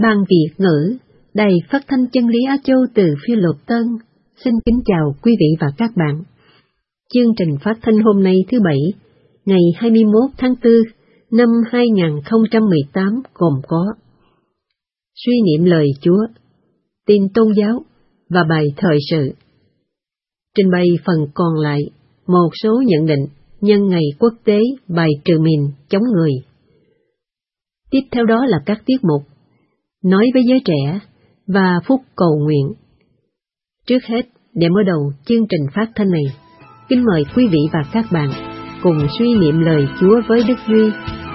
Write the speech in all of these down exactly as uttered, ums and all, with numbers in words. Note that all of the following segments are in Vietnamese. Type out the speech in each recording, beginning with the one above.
Ban Việt ngữ, Đài Phát thanh Chân lý Á Châu từ Phiêu Lục Tân, xin kính chào quý vị và các bạn. Chương trình phát thanh hôm nay thứ Bảy, ngày hai mươi mốt tháng tư năm hai nghìn không trăm mười tám gồm có suy niệm lời Chúa, tin tôn giáo và bài thời sự. Trình bày phần còn lại, một số nhận định nhân ngày quốc tế bài trừ mìn chống người. Tiếp theo đó là các tiết mục nói với giới trẻ và phút cầu nguyện. Trước hết, để mở đầu chương trình phát thanh này, kính mời quý vị và các bạn cùng suy niệm lời Chúa với Đức Duy.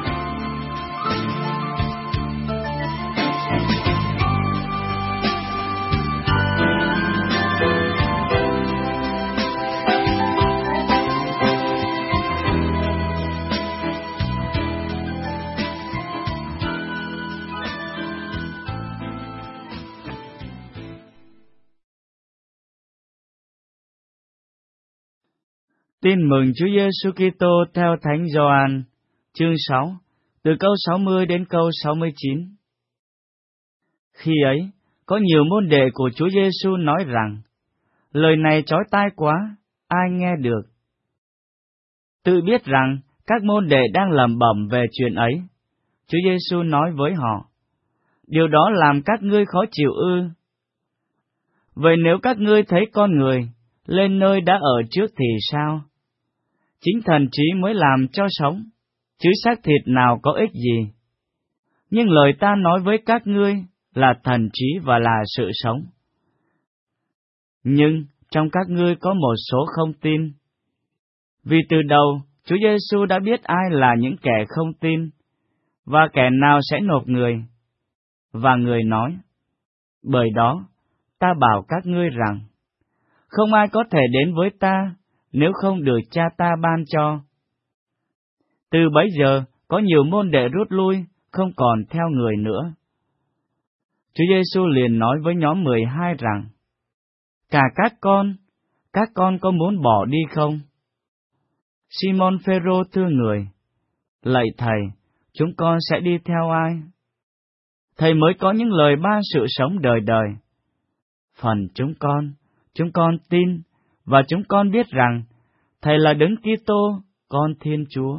Tin mừng Chúa Giêsu Kitô theo Thánh Gioan, chương sáu, từ câu sáu mươi đến câu sáu mươi chín. Khi ấy, có nhiều môn đệ của Chúa Giêsu nói rằng, lời này chói tai quá, ai nghe được? Tự biết rằng các môn đệ đang lẩm bẩm về chuyện ấy, Chúa Giêsu nói với họ, điều đó làm các ngươi khó chịu ư? Vậy nếu các ngươi thấy con người lên nơi đã ở trước thì sao? Chính thần trí mới làm cho sống, chứ xác thịt nào có ích gì. Nhưng lời ta nói với các ngươi là thần trí và là sự sống. Nhưng trong các ngươi có một số không tin. Vì từ đầu, Chúa Giêsu đã biết ai là những kẻ không tin, và kẻ nào sẽ nộp người. Và người nói, bởi đó, ta bảo các ngươi rằng, không ai có thể đến với ta nếu không được Cha ta ban cho. Từ bấy giờ, có nhiều môn đệ rút lui, không còn theo người nữa. Chúa Giêsu liền nói với nhóm mười hai rằng, cả các con, các con có muốn bỏ đi không? Simon Phêrô thưa người, lạy Thầy, chúng con sẽ đi theo ai? Thầy mới có những lời ban sự sống đời đời. Phần chúng con, chúng con tin, và chúng con biết rằng Thầy là Đấng Kitô, Con Thiên Chúa.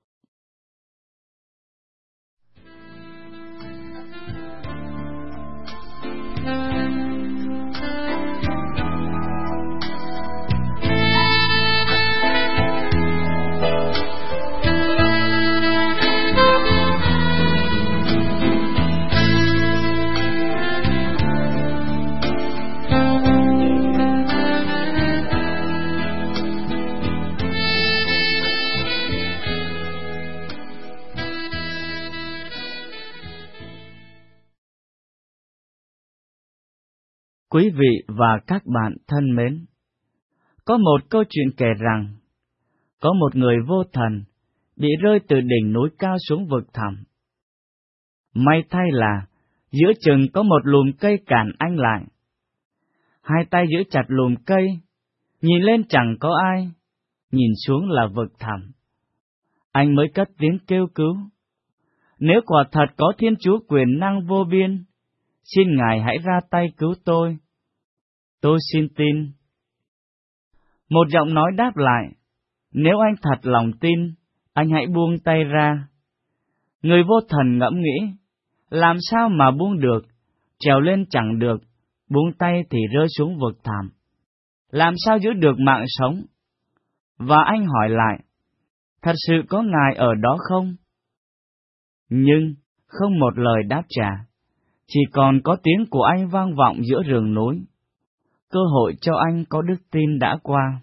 Quý vị và các bạn thân mến, có một câu chuyện kể rằng, có một người vô thần bị rơi từ đỉnh núi cao xuống vực thẳm. May thay là, giữa chừng có một lùm cây cản anh lại. Hai tay giữ chặt lùm cây, nhìn lên chẳng có ai, nhìn xuống là vực thẳm. Anh mới cất tiếng kêu cứu. Nếu quả thật có Thiên Chúa quyền năng vô biên, xin Ngài hãy ra tay cứu tôi. Tôi xin tin. Một giọng nói đáp lại, nếu anh thật lòng tin, anh hãy buông tay ra. Người vô thần ngẫm nghĩ, làm sao mà buông được, trèo lên chẳng được, buông tay thì rơi xuống vực thẳm. Làm sao giữ được mạng sống? Và anh hỏi lại, thật sự có Ngài ở đó không? Nhưng không một lời đáp trả, chỉ còn có tiếng của anh vang vọng giữa rừng núi. Cơ hội cho anh có đức tin đã qua.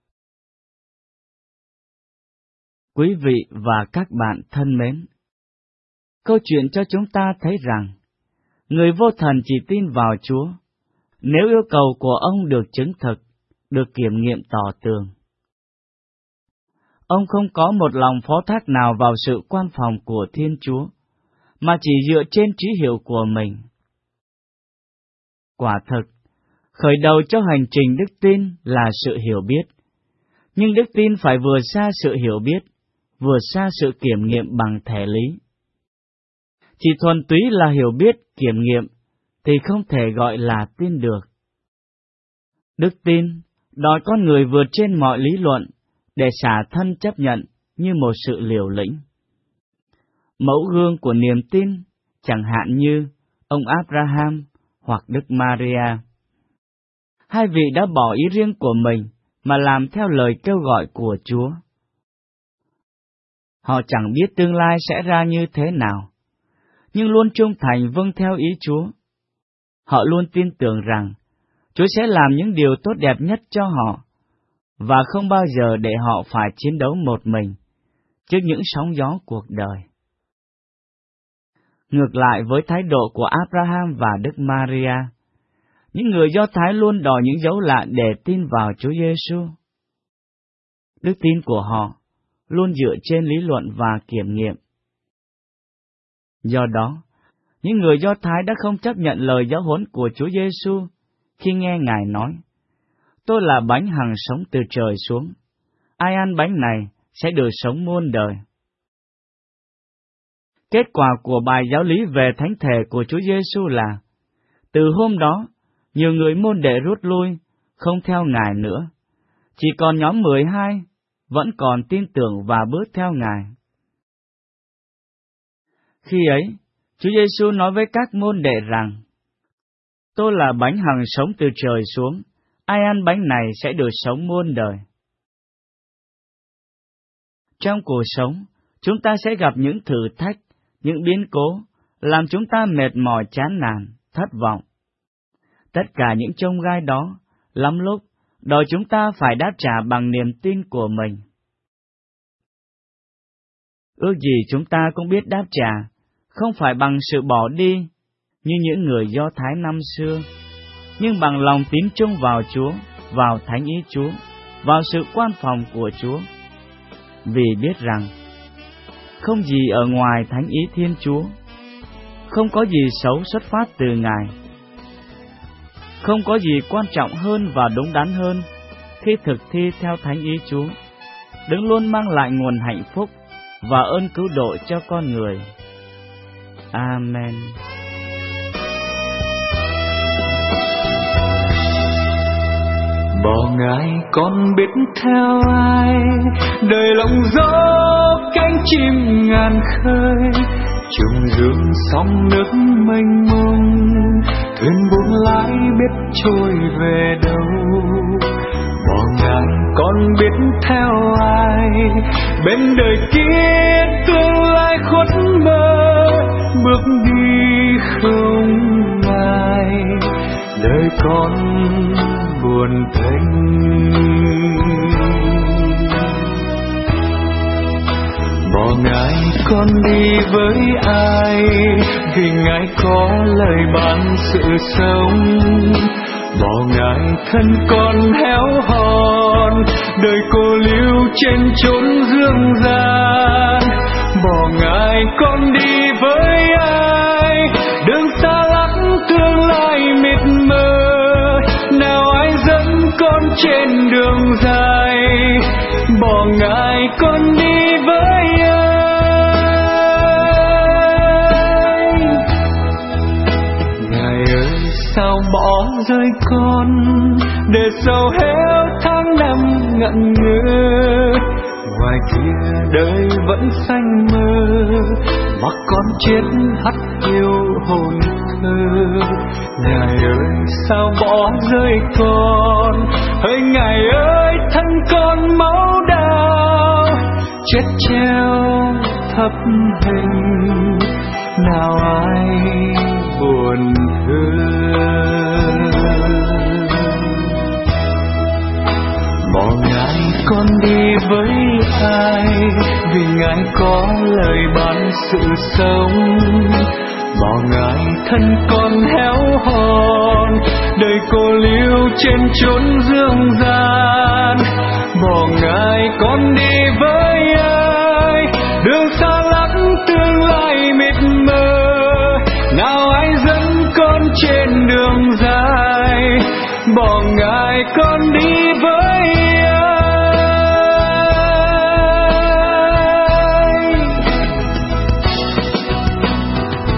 Quý vị và các bạn thân mến, câu chuyện cho chúng ta thấy rằng, người vô thần chỉ tin vào Chúa, nếu yêu cầu của ông được chứng thực, được kiểm nghiệm tỏ tường. Ông không có một lòng phó thác nào vào sự quan phòng của Thiên Chúa, mà chỉ dựa trên trí hiểu của mình. Quả thực, khởi đầu cho hành trình đức tin là sự hiểu biết, nhưng đức tin phải vừa xa sự hiểu biết, vừa xa sự kiểm nghiệm bằng thể lý. chỉ thuần túy là hiểu biết, kiểm nghiệm, thì không thể gọi là tin được. Đức tin đòi con người vượt trên mọi lý luận để xả thân chấp nhận như một sự liều lĩnh. Mẫu gương của niềm tin chẳng hạn như ông Abraham hoặc Đức Maria. Hai vị đã bỏ ý riêng của mình mà làm theo lời kêu gọi của Chúa. Họ chẳng biết tương lai sẽ ra như thế nào, nhưng luôn trung thành vâng theo ý Chúa. Họ luôn tin tưởng rằng Chúa sẽ làm những điều tốt đẹp nhất cho họ, và không bao giờ để họ phải chiến đấu một mình trước những sóng gió cuộc đời. Ngược lại với thái độ của Abraham và Đức Maria, những người Do Thái luôn đòi những dấu lạ để tin vào Chúa Giêsu. Đức tin của họ luôn dựa trên lý luận và kiểm nghiệm. Do đó, những người Do Thái đã không chấp nhận lời giáo huấn của Chúa Giêsu khi nghe Ngài nói: "Tôi là bánh hằng sống từ trời xuống, ai ăn bánh này sẽ được sống muôn đời." Kết quả của bài giáo lý về thánh thể của Chúa Giêsu là, từ hôm đó, nhiều người môn đệ rút lui, không theo Ngài nữa. Chỉ còn nhóm mười hai vẫn còn tin tưởng và bước theo Ngài. Khi ấy, Chúa Giêsu nói với các môn đệ rằng: "Tôi là bánh hằng sống từ trời xuống, ai ăn bánh này sẽ được sống muôn đời." Trong cuộc sống, chúng ta sẽ gặp những thử thách, những biến cố, làm chúng ta mệt mỏi chán nản, thất vọng. Tất cả những chông gai đó, lắm lúc, đòi chúng ta phải đáp trả bằng niềm tin của mình. Ước gì chúng ta cũng biết đáp trả, không phải bằng sự bỏ đi, như những người Do Thái năm xưa, nhưng bằng lòng tín trung vào Chúa, vào thánh ý Chúa, vào sự quan phòng của Chúa. Vì biết rằng, không gì ở ngoài thánh ý Thiên Chúa, không có gì xấu xuất phát từ Ngài. Không có gì quan trọng hơn và đúng đắn hơn khi thực thi theo thánh ý Chúa, đấng luôn mang lại nguồn hạnh phúc và ơn cứu độ cho con người. Amen. Bỏ Ngài con biết theo ai, đời lòng gió cánh chim ngàn khơi, trùng dương sóng nước mênh mông, thuyền buông lái biết trôi về đâu. Bỏ Ngài con biết theo ai, bên đời kia tương lai khuất mơ, bước đi không Ngài, đời con buồn thênh. Bỏ Ngài con đi với ai, vì Ngài có lời ban sự sống. Bỏ Ngài thân con héo hon, đời cô liêu trên chốn dương gian. Bỏ Ngài con đi với ai, đường xa lắm tương lai mịt mờ, nào ai dẫn con trên đường dài. Bỏ Ngài con đi với ai. Ngài ơi sao bỏ rơi con, để sầu héo tháng năm ngẩn ngơ. Ngoài kia đời vẫn xanh mơ, mặc con chết hắt hiu hồn thơ. Ngài ơi sao bỏ rơi con, hỡi Ngài ơi thân con máu đào, chết treo thấp hình, nào ai buồn thương. Bỏ Ngài con đi với ai, vì Ngài có lời ban sự sống. Bỏ Ngài thân con héo hon, đời cô liêu trên chốn dương gian. Bỏ Ngài con đi với ai, đường xa lắm tương lai mịt mờ, nào ai dẫn con trên đường dài. Bỏ Ngài con đi với ai.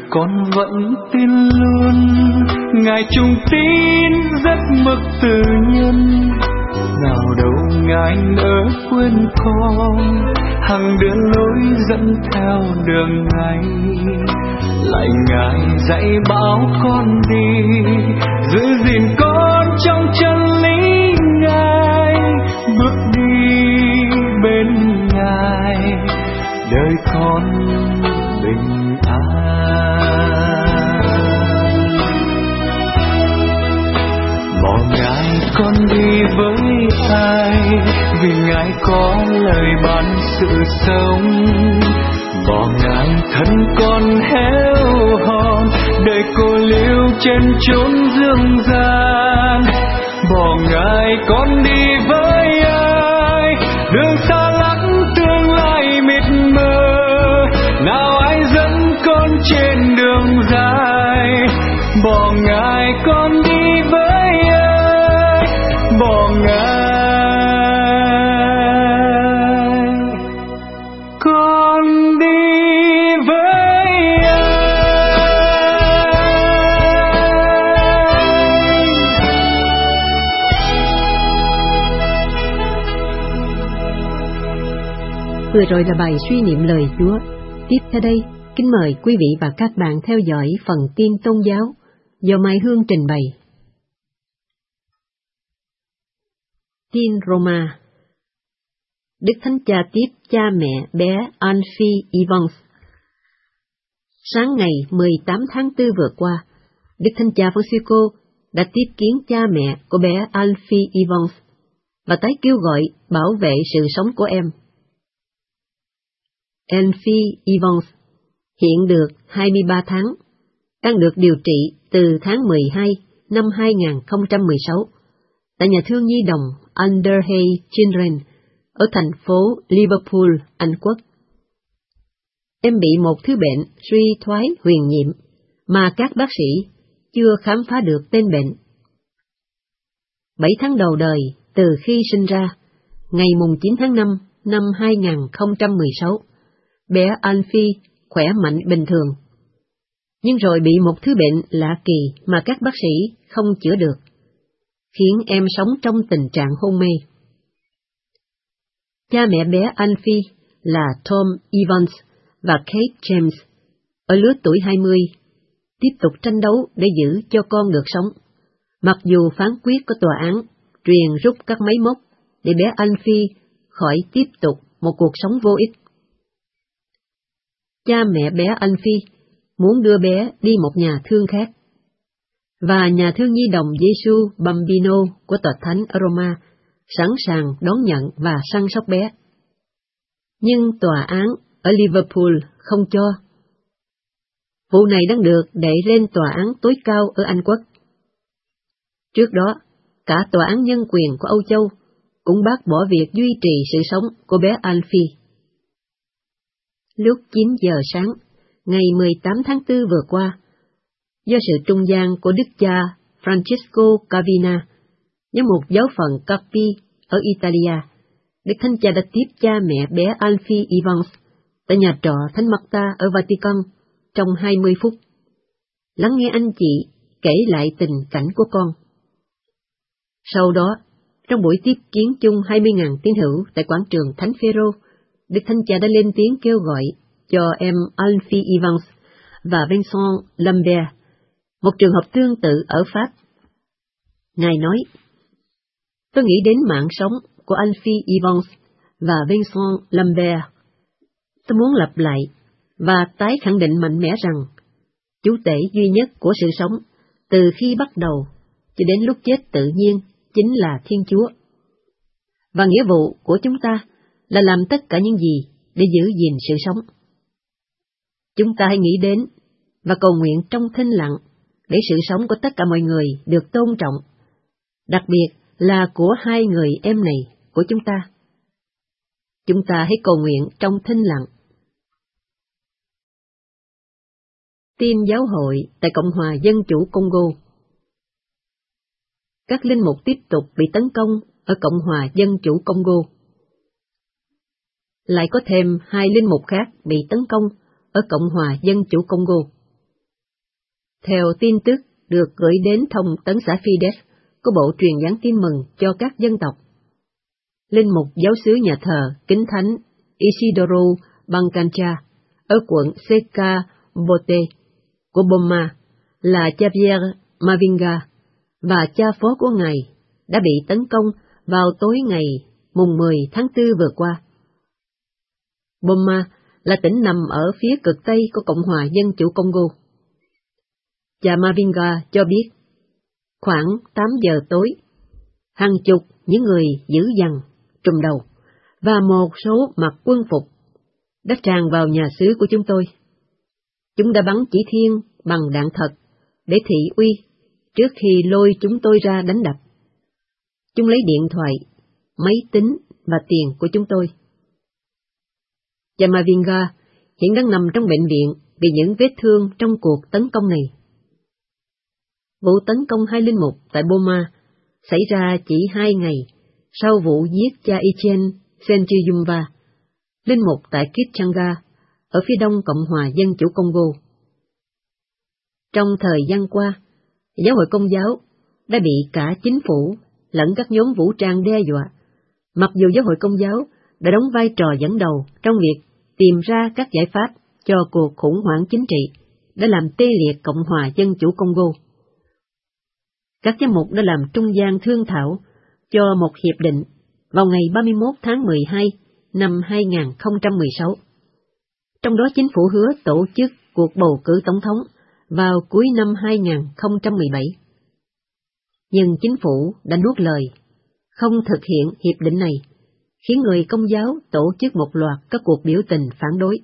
con vẫn tin luôn, Ngài trung tín rất mực từ nhân. Nào đâu Ngài nỡ quên con, hằng đưa lối dẫn theo đường Ngài. Lại Ngài dạy bảo con đi, giữ gìn con trong chân lý Ngài. Bước đi bên Ngài, đời con bình an. Bỏ Ngài con đi với ai, vì Ngài có lời ban sự sống. Bỏ Ngài thân con héo hon, đời cô liêu trên chốn dương gian. Bỏ Ngài con đi với ai, đường xa lắm tương lai mịt mờ. Nào ai dẫn con trên đường dài, bỏ Ngài con đi với ai, bỏ Ngài con đi với ai. Vừa rồi là bài suy niệm lời Chúa. Tiếp theo đây, kính mời quý vị và các bạn theo dõi phần tin tôn giáo do Mai Hương trình bày. Tin Roma. Đức Thánh Cha tiếp cha mẹ bé Alfie Evans. Sáng ngày mười tám tháng tư vừa qua, Đức Thánh Cha Francisco đã tiếp kiến cha mẹ của bé Alfie Evans và tái kêu gọi bảo vệ sự sống của em. Alfie Evans hiện được hai mươi ba tháng, đang được điều trị từ tháng mười hai năm hai nghìn không trăm mười sáu tại nhà thương nhi đồng Underhay Children ở thành phố Liverpool, Anh Quốc. Em bị một thứ bệnh suy thoái huyền nhiệm mà các bác sĩ chưa khám phá được tên bệnh. Bảy tháng đầu đời từ khi sinh ra, ngày mùng chín tháng năm năm hai nghìn không trăm mười sáu, bé Alfie khỏe mạnh bình thường. Nhưng rồi bị một thứ bệnh lạ kỳ mà các bác sĩ không chữa được, khiến em sống trong tình trạng hôn mê. Cha mẹ bé Alfie là Tom Evans và Kate James, ở lứa tuổi hai mươi, tiếp tục tranh đấu để giữ cho con được sống, mặc dù phán quyết của tòa án truyền rút các máy móc để bé Alfie khỏi tiếp tục một cuộc sống vô ích. Cha mẹ bé Alfie muốn đưa bé đi một nhà thương khác, và nhà thương nhi đồng Giêsu Bambino của tòa thánh ở Roma sẵn sàng đón nhận và săn sóc bé. Nhưng tòa án ở Liverpool không cho. Vụ này đang được đẩy lên tòa án tối cao ở Anh Quốc. Trước đó, cả tòa án nhân quyền của Âu Châu cũng bác bỏ việc duy trì sự sống của bé Alfie. Lúc chín giờ sáng, ngày mười tám tháng tư vừa qua, do sự trung gian của Đức cha Francesco Cavina với một giáo phận Cappi ở Italia, Đức Thánh Cha đã tiếp cha mẹ bé Alfie Evans tại nhà trọ Thánh Marta ở Vatican trong hai mươi phút, lắng nghe anh chị kể lại tình cảnh của con. Sau đó, trong buổi tiếp kiến chung hai mươi nghìn tín hữu tại quảng trường Thánh Phêrô, Đức Thánh Cha đã lên tiếng kêu gọi cho em Alfie Evans và Vincent Lambert, một trường hợp tương tự ở Pháp. Ngài nói, tôi nghĩ đến mạng sống của Alfie Evans và Vincent Lambert. Tôi muốn lặp lại và tái khẳng định mạnh mẽ rằng chủ tể duy nhất của sự sống từ khi bắt đầu cho đến lúc chết tự nhiên chính là Thiên Chúa. Và nghĩa vụ của chúng ta là làm tất cả những gì để giữ gìn sự sống. Chúng ta hãy nghĩ đến và cầu nguyện trong thinh lặng để sự sống của tất cả mọi người được tôn trọng, đặc biệt là của hai người em này của chúng ta. Chúng ta hãy cầu nguyện trong thinh lặng. Tin giáo hội tại Cộng hòa Dân chủ Congo. Các linh mục tiếp tục bị tấn công ở Cộng hòa Dân chủ Congo. Lại có thêm hai linh mục khác bị tấn công ở Cộng hòa Dân chủ Congo. Theo tin tức được gửi đến thông tấn xã Fides của Bộ Truyền giảng tin mừng cho các dân tộc, linh mục giáo xứ nhà thờ Kính Thánh Isidoro Bancancha ở quận Seca-Bote của Boma là Javier Mavinga và cha phó của ngài đã bị tấn công vào tối ngày mùng mười tháng tư vừa qua. Boma là tỉnh nằm ở phía cực tây của Cộng hòa Dân chủ Congo. Cha Mavinga cho biết, khoảng tám giờ tối, hàng chục những người dữ dằn, trùm đầu và một số mặc quân phục đã tràn vào nhà xứ của chúng tôi. Chúng đã bắn chỉ thiên bằng đạn thật để thị uy trước khi lôi chúng tôi ra đánh đập. Chúng lấy điện thoại, máy tính và tiền của chúng tôi. Cha Mavinga hiện đang nằm trong bệnh viện vì những vết thương trong cuộc tấn công này. Vụ tấn công hai linh mục tại Boma xảy ra chỉ hai ngày sau vụ giết cha Etienne Senchiyumva, linh mục tại Kitchanga, ở phía đông Cộng hòa Dân chủ Congo. Trong thời gian qua, giáo hội Công giáo đã bị cả chính phủ lẫn các nhóm vũ trang đe dọa, mặc dù giáo hội Công giáo đã đóng vai trò dẫn đầu trong việc tìm ra các giải pháp cho cuộc khủng hoảng chính trị đã làm tê liệt Cộng hòa Dân chủ Congo. Các giám mục đã làm trung gian thương thảo cho một hiệp định vào ngày ba mươi mốt tháng mười hai năm hai nghìn không trăm mười sáu. Trong đó chính phủ hứa tổ chức cuộc bầu cử tổng thống vào cuối năm hai nghìn không trăm mười bảy. Nhưng chính phủ đã nuốt lời, không thực hiện hiệp định này, khiến người Công giáo tổ chức một loạt các cuộc biểu tình phản đối.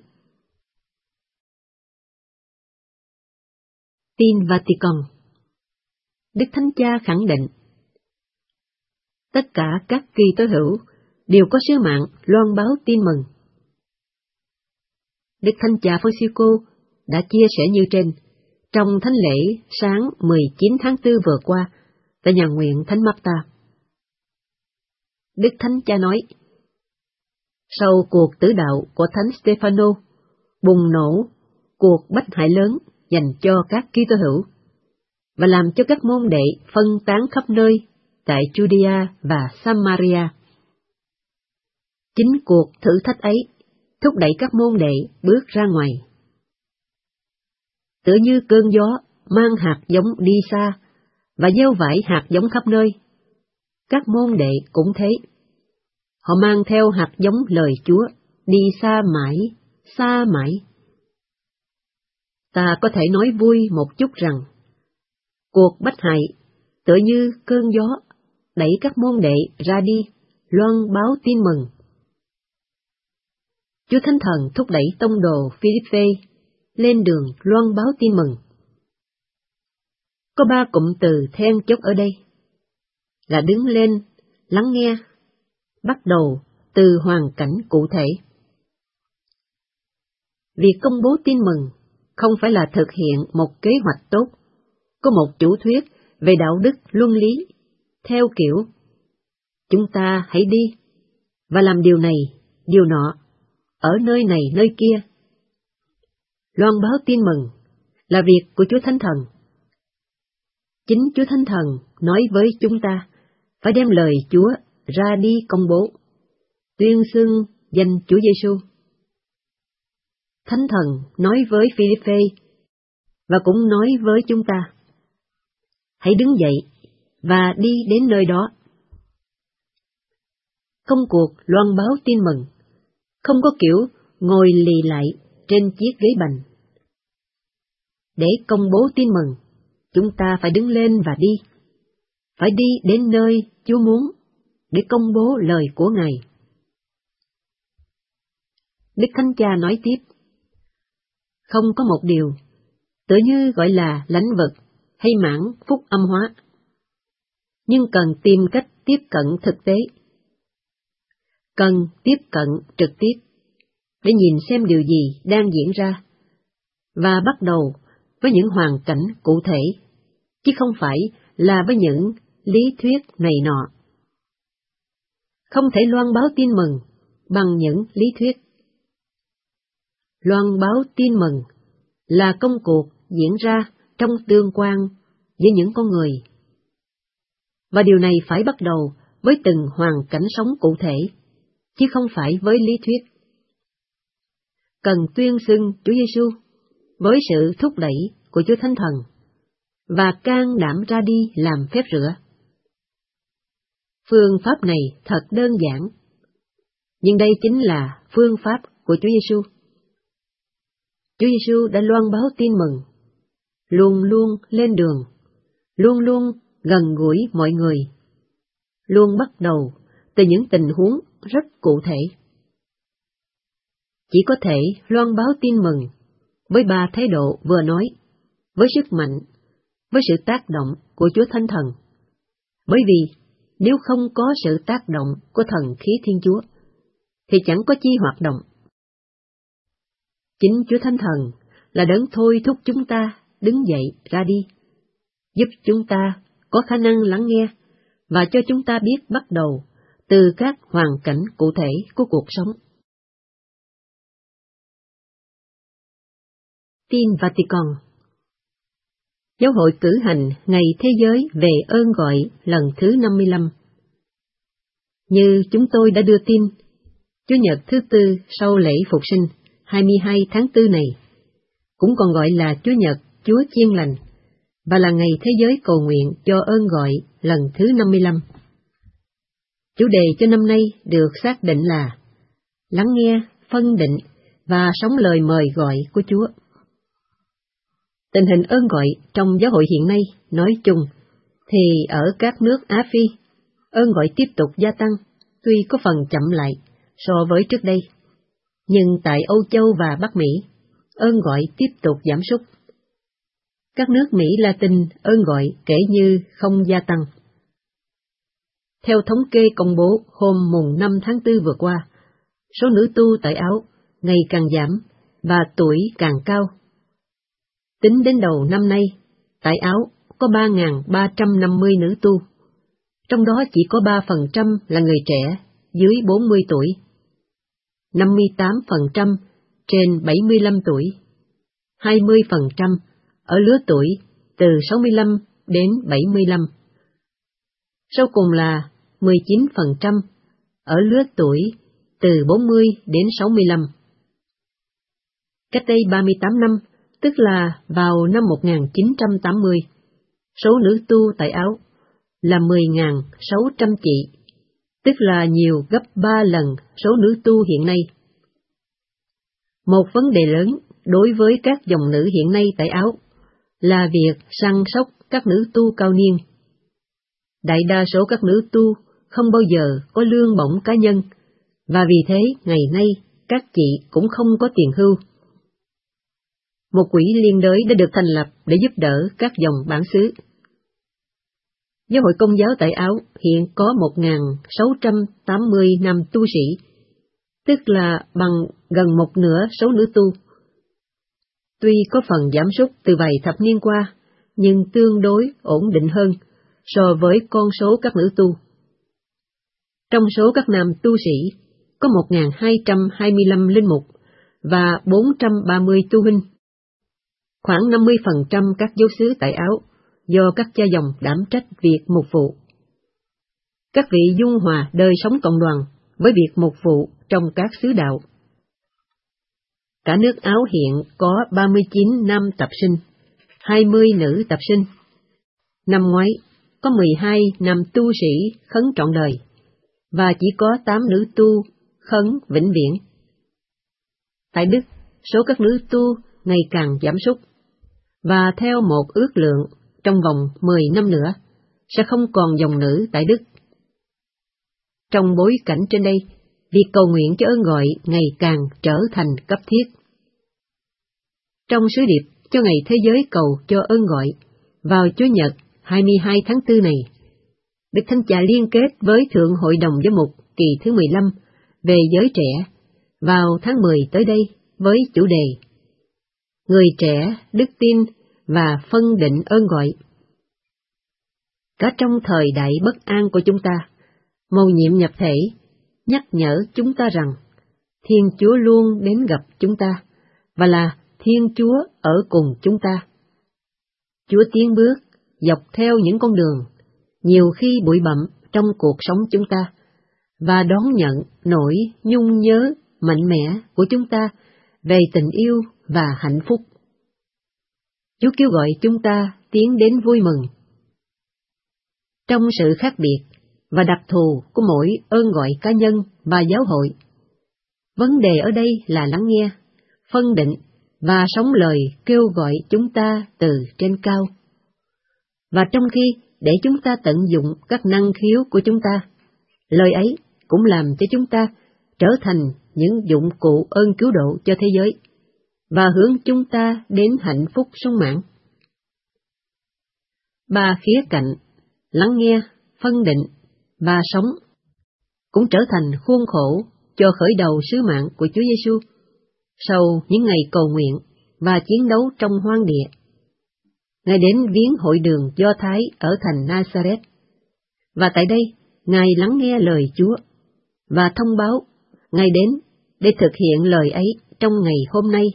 Tin Vatican. Đức Thánh Cha khẳng định, tất cả các Kitô hữu đều có sứ mạng loan báo tin mừng. Đức Thánh Cha Francisco đã chia sẻ như trên trong thánh lễ sáng mười chín tháng tư vừa qua tại nhà nguyện Thánh Marta. Đức Thánh Cha nói, sau cuộc tử đạo của Thánh Stefano, bùng nổ cuộc bách hại lớn dành cho các Kitô hữu và làm cho các môn đệ phân tán khắp nơi tại Judea và Samaria. Chính cuộc thử thách ấy thúc đẩy các môn đệ bước ra ngoài. Tựa như cơn gió mang hạt giống đi xa và gieo vải hạt giống khắp nơi, các môn đệ cũng thế. Họ mang theo hạt giống lời Chúa đi xa mãi, xa mãi. Ta có thể nói vui một chút rằng, cuộc bách hại tựa như cơn gió đẩy các môn đệ ra đi, loan báo tin mừng. Chúa Thánh Thần thúc đẩy tông đồ Philippe lên đường loan báo tin mừng. Có ba cụm từ then chốt ở đây là đứng lên, lắng nghe, bắt đầu từ hoàn cảnh cụ thể. Việc công bố tin mừng không phải là thực hiện một kế hoạch tốt, có một chủ thuyết về đạo đức luân lý, theo kiểu chúng ta hãy đi và làm điều này, điều nọ, ở nơi này nơi kia. Loan báo tin mừng là việc của Chúa Thánh Thần. Chính Chúa Thánh Thần nói với chúng ta phải đem lời Chúa ra đi công bố, tuyên xưng danh Chúa Giêsu. Thánh Thần nói với Philippe và cũng nói với chúng ta, hãy đứng dậy và đi đến nơi đó. Công cuộc loan báo tin mừng không có kiểu ngồi lì lại trên chiếc ghế bành. Để công bố tin mừng, chúng ta phải đứng lên và đi, phải đi đến nơi Chúa muốn để công bố lời của Ngài. Đức Thánh Cha nói tiếp, không có một điều tựa như gọi là lãnh vực hay mảng phúc âm hóa, nhưng cần tìm cách tiếp cận thực tế, cần tiếp cận trực tiếp để nhìn xem điều gì đang diễn ra, và bắt đầu với những hoàn cảnh cụ thể, chứ không phải là với những lý thuyết này nọ. Không thể loan báo tin mừng bằng những lý thuyết. Loan báo tin mừng là công cuộc diễn ra trong tương quan với những con người. Và điều này phải bắt đầu với từng hoàn cảnh sống cụ thể, chứ không phải với lý thuyết. Cần tuyên xưng Chúa Giêsu với sự thúc đẩy của Chúa Thánh Thần và can đảm ra đi làm phép rửa. Phương pháp này thật đơn giản, nhưng đây chính là phương pháp của Chúa Giêsu. Chúa Giêsu đã loan báo tin mừng, luôn luôn lên đường, luôn luôn gần gũi mọi người, luôn bắt đầu từ những tình huống rất cụ thể. Chỉ có thể loan báo tin mừng với ba thái độ vừa nói, với sức mạnh, với sự tác động của Chúa Thánh Thần. Bởi vì nếu không có sự tác động của thần khí Thiên Chúa, thì chẳng có chi hoạt động. Chính Chúa Thánh Thần là đấng thôi thúc chúng ta đứng dậy ra đi, giúp chúng ta có khả năng lắng nghe và cho chúng ta biết bắt đầu từ các hoàn cảnh cụ thể của cuộc sống. Tin Vatican. Giáo hội cử hành Ngày Thế giới về ơn gọi lần thứ năm mươi lăm. Như chúng tôi đã đưa tin, Chủ nhật thứ tư sau lễ Phục sinh hai mươi hai tháng tư này, cũng còn gọi là Chủ nhật Chúa Chiên Lành, và là Ngày Thế giới cầu nguyện cho ơn gọi lần thứ năm mươi lăm. Chủ đề cho năm nay được xác định là lắng nghe, phân định và sống lời mời gọi của Chúa. Tình hình ơn gọi trong giáo hội hiện nay nói chung thì ở các nước Á Phi, ơn gọi tiếp tục gia tăng, tuy có phần chậm lại so với trước đây, nhưng tại Âu Châu và Bắc Mỹ, ơn gọi tiếp tục giảm sút. Các nước Mỹ Latin ơn gọi kể như không gia tăng. Theo thống kê công bố hôm mùng năm tháng tư vừa qua, số nữ tu tại Áo ngày càng giảm và tuổi càng cao. Tính đến đầu năm nay, tại Áo có ba nghìn ba trăm năm mươi nữ tu, trong đó chỉ có ba phần trăm là người trẻ dưới bốn mươi tuổi, năm mươi tám phần trăm trên bảy mươi lăm tuổi, hai mươi phần trăm ở lứa tuổi từ sáu mươi lăm đến bảy mươi lăm. Sau cùng là mười chín phần trăm ở lứa tuổi từ bốn mươi đến sáu mươi lăm. Cách đây ba mươi tám năm, tức là vào năm một nghìn chín trăm tám mươi, số nữ tu tại Áo là mười nghìn sáu trăm chị, tức là nhiều gấp ba lần số nữ tu hiện nay. Một vấn đề lớn đối với các dòng nữ hiện nay tại Áo là việc săn sóc các nữ tu cao niên. Đại đa số các nữ tu không bao giờ có lương bổng cá nhân, và vì thế ngày nay các chị cũng không có tiền hưu. Một quỹ liên đới đã được thành lập để giúp đỡ các dòng bản xứ. Giáo hội Công giáo tại Áo hiện có một nghìn sáu trăm tám mươi nam tu sĩ, tức là bằng gần một nửa số nữ tu. Tuy có phần giảm sút từ vài thập niên qua, nhưng tương đối ổn định hơn so với con số các nữ tu. Trong số các nam tu sĩ, có một nghìn hai trăm hai mươi lăm linh mục và bốn trăm ba mươi tu huynh. Khoảng năm mươi phần trăm các giáo xứ tại Áo do các cha dòng đảm trách việc mục vụ. Các vị dung hòa đời sống cộng đoàn với việc mục vụ trong các xứ đạo. Cả nước Áo hiện có ba mươi chín nam tập sinh, hai mươi nữ tập sinh. Năm ngoái có mười hai nam tu sĩ khấn trọn đời, và chỉ có tám nữ tu khấn vĩnh viễn. Tại Đức, số các nữ tu ngày càng giảm sút, và theo một ước lượng, trong vòng mười năm nữa, sẽ không còn dòng nữ tại Đức. Trong bối cảnh trên đây, việc cầu nguyện cho ơn gọi ngày càng trở thành cấp thiết. Trong sứ điệp cho Ngày Thế giới cầu cho ơn gọi, vào Chủ nhật hai mươi hai tháng tư này, Đức Thánh Cha liên kết với Thượng Hội đồng Giám mục kỳ thứ mười lăm về giới trẻ vào tháng mười tới đây với chủ đề Người trẻ, đức tin và phân định ơn gọi. Cả trong thời đại bất an của chúng ta, mầu nhiệm nhập thể nhắc nhở chúng ta rằng Thiên Chúa luôn đến gặp chúng ta, và là Thiên Chúa ở cùng chúng ta. Chúa tiến bước dọc theo những con đường, nhiều khi bụi bặm trong cuộc sống chúng ta, và đón nhận nỗi nhung nhớ mạnh mẽ của chúng ta về tình yêu và hạnh phúc. Chúa kêu gọi chúng ta tiến đến vui mừng. Trong sự khác biệt và đặc thù của mỗi ơn gọi cá nhân và giáo hội, vấn đề ở đây là lắng nghe, phân định và sống lời kêu gọi chúng ta từ trên cao. Và trong khi để chúng ta tận dụng các năng khiếu của chúng ta, lời ấy cũng làm cho chúng ta trở thành những dụng cụ ơn cứu độ cho thế giới, và hướng chúng ta đến hạnh phúc sung mãn. Ba khía cạnh, lắng nghe, phân định và sống, cũng trở thành khuôn khổ cho khởi đầu sứ mạng của Chúa Giêsu sau những ngày cầu nguyện và chiến đấu trong hoang địa. Ngài đến viếng hội đường Do Thái ở thành Nazareth, và tại đây Ngài lắng nghe lời Chúa và thông báo Ngài đến để thực hiện lời ấy trong ngày hôm nay.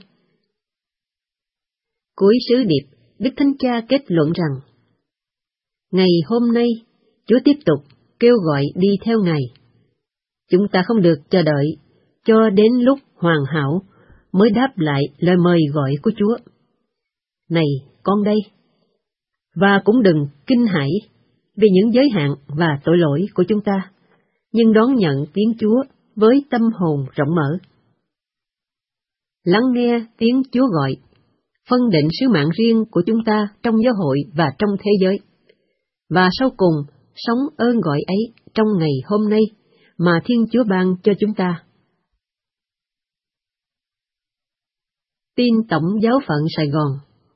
Cuối sứ điệp, Đức Thánh Cha kết luận rằng, ngày hôm nay Chúa tiếp tục kêu gọi đi theo Ngài. Chúng ta không được chờ đợi cho đến lúc hoàn hảo mới đáp lại lời mời gọi của Chúa. Này, con đây! Và cũng đừng kinh hãi vì những giới hạn và tội lỗi của chúng ta, nhưng đón nhận tiếng Chúa với tâm hồn rộng mở. Lắng nghe tiếng Chúa gọi, phân định sứ mạng riêng của chúng ta trong giáo hội và trong thế giới, và sau cùng sống ơn gọi ấy trong ngày hôm nay mà Thiên Chúa ban cho chúng ta. Tin Tổng giáo phận Sài Gòn.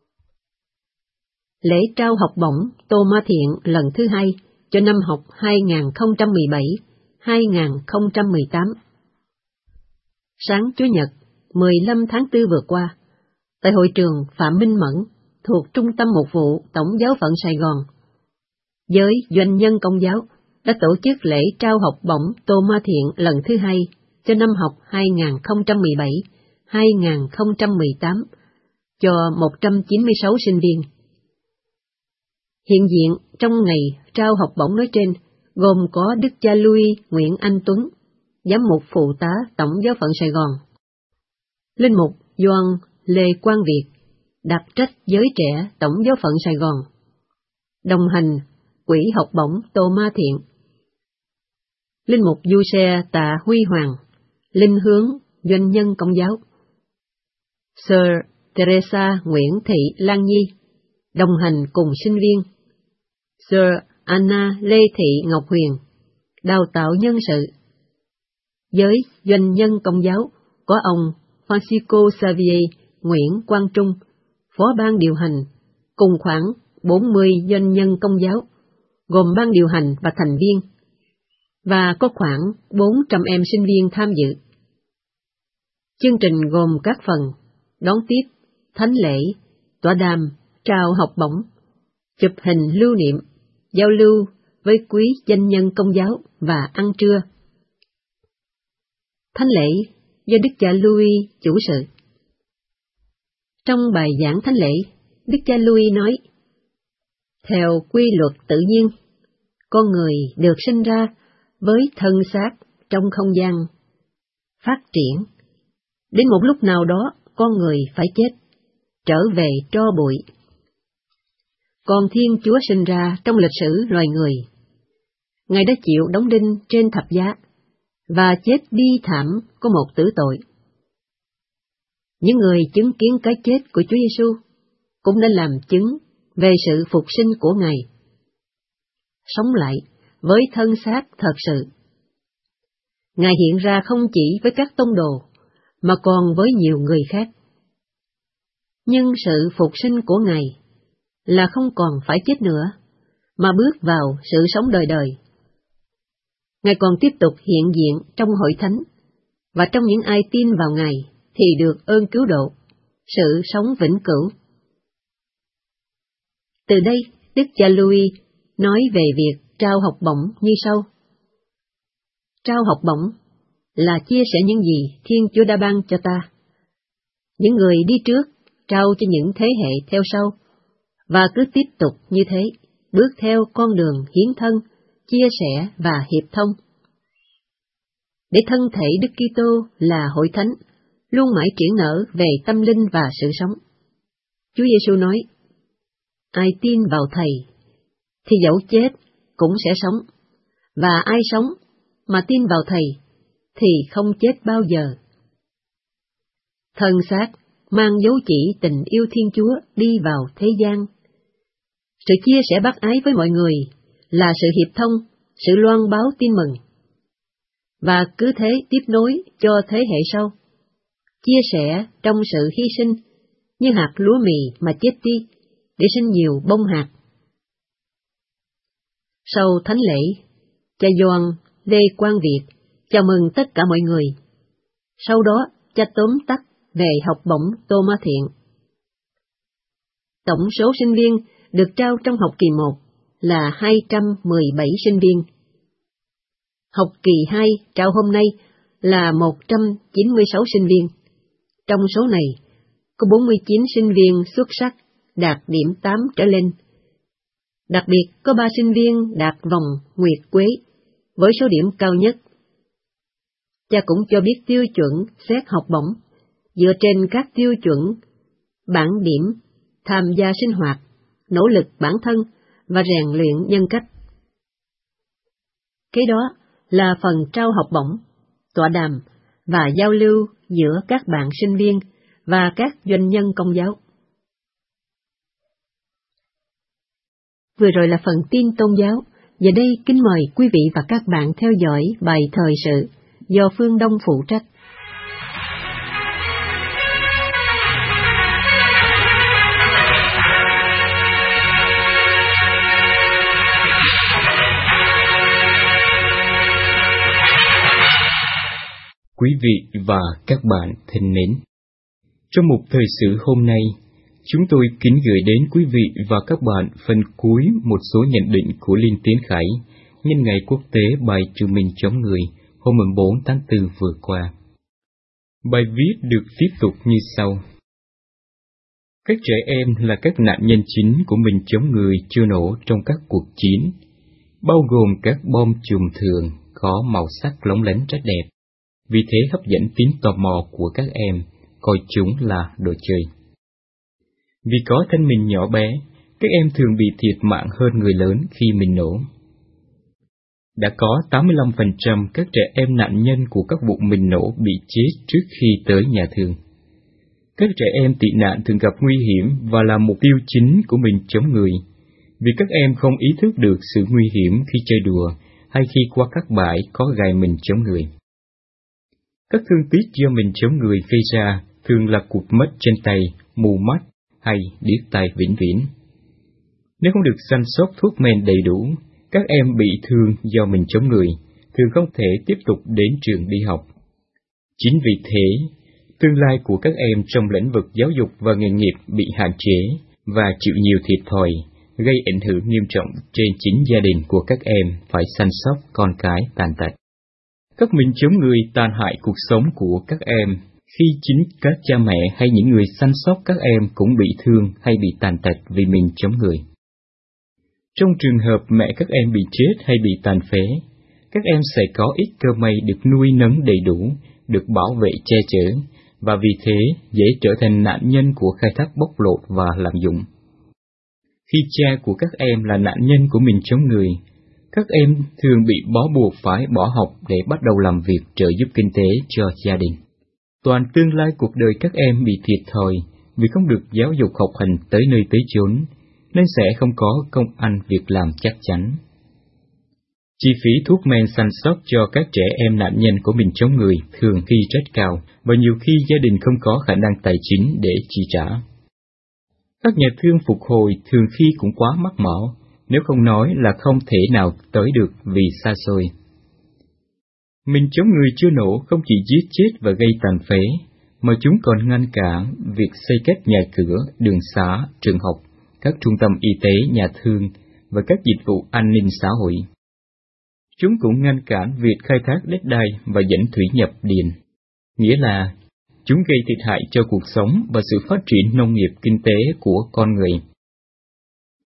Lễ trao học bổng Tô Ma Thiện lần thứ hai cho năm học hai nghìn không trăm mười bảy hai nghìn không trăm mười tám. Sáng Chủ nhật, mười lăm tháng tư vừa qua, tại hội trường Phạm Minh Mẫn thuộc Trung tâm Mục vụ Tổng giáo phận Sài Gòn, giới doanh nhân Công giáo đã tổ chức lễ trao học bổng Tô Ma Thiện lần thứ hai cho năm học hai nghìn không trăm mười bảy hai nghìn không trăm mười tám cho một trăm chín mươi sáu sinh viên. Hiện diện trong ngày trao học bổng nói trên gồm có Đức cha Louis Nguyễn Anh Tuấn, giám mục phụ tá Tổng giáo phận Sài Gòn, linh mục Doan Lê Quang Việt, đặc trách giới trẻ Tổng giáo phận Sài Gòn, đồng hành Quỹ học bổng Tô Ma Thiện, linh mục Du Xe Tạ Huy Hoàng, linh hướng doanh nhân Công giáo, Sir Teresa Nguyễn Thị Lan Nhi, đồng hành cùng sinh viên, Sir Anna Lê Thị Ngọc Huyền, đào tạo nhân sự. Giới doanh nhân Công giáo có ông Francisco Xavier Nguyễn Quang Trung, phó ban điều hành, cùng khoảng bốn mươi doanh nhân Công giáo, gồm ban điều hành và thành viên, và có khoảng bốn trăm em sinh viên tham dự. Chương trình gồm các phần đón tiếp, thánh lễ, tọa đàm, trao học bổng, chụp hình lưu niệm, giao lưu với quý doanh nhân Công giáo và ăn trưa. Thánh lễ do Đức cha Louis chủ sự. Trong bài giảng thánh lễ, Đức cha Louis nói, theo quy luật tự nhiên, con người được sinh ra với thân xác trong không gian, phát triển. Đến một lúc nào đó, con người phải chết, trở về tro bụi. Còn Thiên Chúa sinh ra trong lịch sử loài người. Ngài đã chịu đóng đinh trên thập giá, và chết bi thảm có một tử tội. Những người chứng kiến cái chết của Chúa Giêsu cũng đã làm chứng về sự phục sinh của Ngài, sống lại với thân xác thật sự. Ngài hiện ra không chỉ với các tông đồ, mà còn với nhiều người khác. Nhưng sự phục sinh của Ngài là không còn phải chết nữa, mà bước vào sự sống đời đời. Ngài còn tiếp tục hiện diện trong hội thánh, và trong những ai tin vào Ngài thì được ơn cứu độ, sự sống vĩnh cửu. Từ đây, Đức cha Louis nói về việc trao học bổng như sau. Trao học bổng là chia sẻ những gì Thiên Chúa đã ban cho ta. Những người đi trước trao cho những thế hệ theo sau, và cứ tiếp tục như thế, bước theo con đường hiến thân, chia sẻ và hiệp thông. Để thân thể Đức Kitô là hội thánh, luôn mãi triển nở về tâm linh và sự sống. Chúa Giêsu nói, ai tin vào Thầy, thì dẫu chết cũng sẽ sống, và ai sống mà tin vào Thầy, thì không chết bao giờ. Thân xác mang dấu chỉ tình yêu Thiên Chúa đi vào thế gian. Sự chia sẻ bác ái với mọi người là sự hiệp thông, sự loan báo tin mừng. Và cứ thế tiếp nối cho thế hệ sau. Chia sẻ trong sự hy sinh, như hạt lúa mì mà chết đi, để sinh nhiều bông hạt. Sau thánh lễ, cha Gioan Lê Quang Việt chào mừng tất cả mọi người. Sau đó, cha tóm tắt về học bổng Tô Ma Thiện. Tổng số sinh viên được trao trong học kỳ một là hai trăm mười bảy sinh viên. Học kỳ hai trao hôm nay là một trăm chín mươi sáu sinh viên. Trong số này, có bốn mươi chín sinh viên xuất sắc đạt điểm tám trở lên. Đặc biệt có ba sinh viên đạt vòng Nguyệt Quế với số điểm cao nhất. Cha cũng cho biết tiêu chuẩn xét học bổng dựa trên các tiêu chuẩn bảng điểm, tham gia sinh hoạt, nỗ lực bản thân và rèn luyện nhân cách. Kế đó là phần trao học bổng, tọa đàm và giao lưu giữa các bạn sinh viên và các doanh nhân Công giáo. Vừa rồi là phần tin tôn giáo. Giờ đây kính mời quý vị và các bạn theo dõi bài thời sự do Phương Đông phụ trách. Quý vị và các bạn thân mến, trong mục thời sự hôm nay, chúng tôi kính gửi đến quý vị và các bạn phần cuối một số nhận định của Linh Tiến Khải nhân ngày quốc tế bài trừ mình chống người hôm bốn tháng tư vừa qua. Bài viết được tiếp tục như sau. Các trẻ em là các nạn nhân chính của mình chống người chưa nổ trong các cuộc chiến, bao gồm các bom chùm thường có màu sắc lóng lánh rất đẹp. Vì thế hấp dẫn tính tò mò của các em, coi chúng là đồ chơi. Vì có thân mình nhỏ bé, các em thường bị thiệt mạng hơn người lớn khi mình nổ. Đã có tám mươi lăm phần trăm các trẻ em nạn nhân của các vụ mình nổ bị chết trước khi tới nhà thương. Các trẻ em tị nạn thường gặp nguy hiểm và là mục tiêu chính của mình chống người, vì các em không ý thức được sự nguy hiểm khi chơi đùa hay khi qua các bãi có gài mình chống người. Các thương tích do mình chống người gây ra thường là cụt mất chân tay, mù mắt hay điếc tai vĩnh viễn. Nếu không được săn sóc thuốc men đầy đủ, các em bị thương do mình chống người, thường không thể tiếp tục đến trường đi học. Chính vì thế, tương lai của các em trong lĩnh vực giáo dục và nghề nghiệp bị hạn chế và chịu nhiều thiệt thòi, gây ảnh hưởng nghiêm trọng trên chính gia đình của các em phải săn sóc con cái tàn tật. Các mình chống người tàn hại cuộc sống của các em khi chính các cha mẹ hay những người săn sóc các em cũng bị thương hay bị tàn tật vì mình chống người. Trong trường hợp mẹ các em bị chết hay bị tàn phế, các em sẽ có ít cơ may được nuôi nấng đầy đủ, được bảo vệ che chở, và vì thế dễ trở thành nạn nhân của khai thác bóc lột và lạm dụng. Khi cha của các em là nạn nhân của mình chống người, các em thường bị bó buộc phải bỏ học để bắt đầu làm việc trợ giúp kinh tế cho gia đình. Toàn tương lai cuộc đời các em bị thiệt thòi vì không được giáo dục học hành tới nơi tới chốn, nên sẽ không có công ăn việc làm chắc chắn. Chi phí thuốc men săn sóc cho các trẻ em nạn nhân của mình chống người thường khi rất cao, và nhiều khi gia đình không có khả năng tài chính để chi trả. Các nhà thương phục hồi thường khi cũng quá mắc mỏ, nếu không nói là không thể nào tới được vì xa xôi. Mình chống người chưa nổ không chỉ giết chết và gây tàn phế, mà chúng còn ngăn cản việc xây cất nhà cửa, đường xá, trường học, các trung tâm y tế, nhà thương và các dịch vụ an ninh xã hội. Chúng cũng ngăn cản việc khai thác đất đai và dẫn thủy nhập điền, nghĩa là chúng gây thiệt hại cho cuộc sống và sự phát triển nông nghiệp kinh tế của con người.